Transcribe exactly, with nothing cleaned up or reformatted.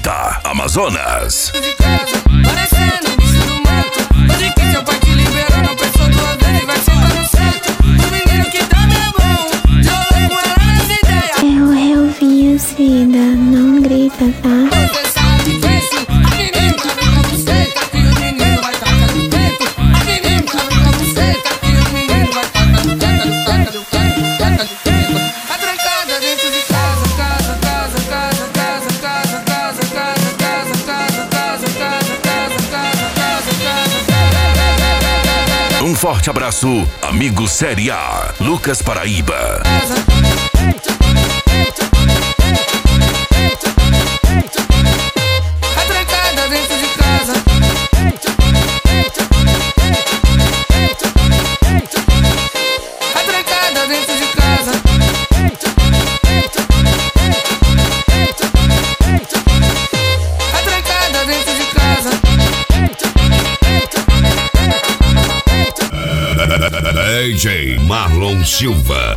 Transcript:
Delta, Amazonas. De casa, parecendo um bicho do mato. Hoje que seu pai te liberou, não pensou duas vezes, vai sentar no centro. O menino que dá minha mão, jogou com ela nas ideias. Eu, eu vi vida, não grita, tá? Você sabe que esse a menina nunca buceta, que o menino vai tacar no teto. A menina nunca buceta, que o menino vai tacar no teto, no teto, no teto, no teto, no teto. A trancada dentro de casa, casa, casa, casa, casa, casa, casa, casa, casa, casa, casa, casa, casa, casa, casa, casa. Um forte abraço, amigo Série A, Lucas Paraíba. A trancada dentro de casa. A trancada dentro de casa. A trancada dentro de casa. D J Marlon Silva.